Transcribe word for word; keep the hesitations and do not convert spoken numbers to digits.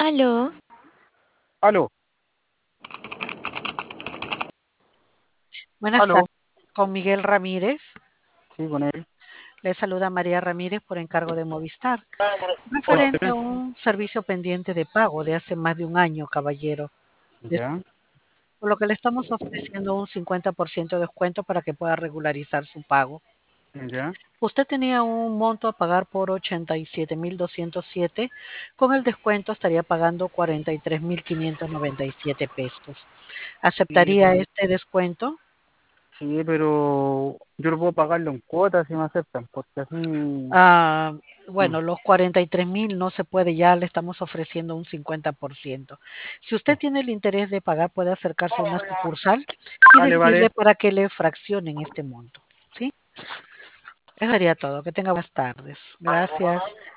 Aló, Aló, Buenas aló, tardes, con Miguel Ramírez. sí, con él. Le saluda María Ramírez por encargo de Movistar, Hola, referente a un servicio pendiente de pago de hace más de un año, caballero, de- ya, por lo que le estamos ofreciendo un cincuenta por ciento de descuento para que pueda regularizar su pago. ya. Usted tenía un monto a pagar por ochenta y siete mil doscientos siete, con el descuento estaría pagando cuarenta y tres mil quinientos noventa y siete pesos. Sí, ¿Aceptaría pero, este descuento? sí, pero yo lo puedo pagarlo en cuotas si me aceptan, porque así, Ah, mm, bueno, los cuarenta y tres mil no se puede, ya le estamos ofreciendo un cincuenta por ciento. Si usted sí. tiene el interés de pagar, puede acercarse a una sucursal y Vale, vale, decirle para que le fraccionen este monto. ¿Sí? Eso sería todo. Que tenga buenas tardes. Gracias.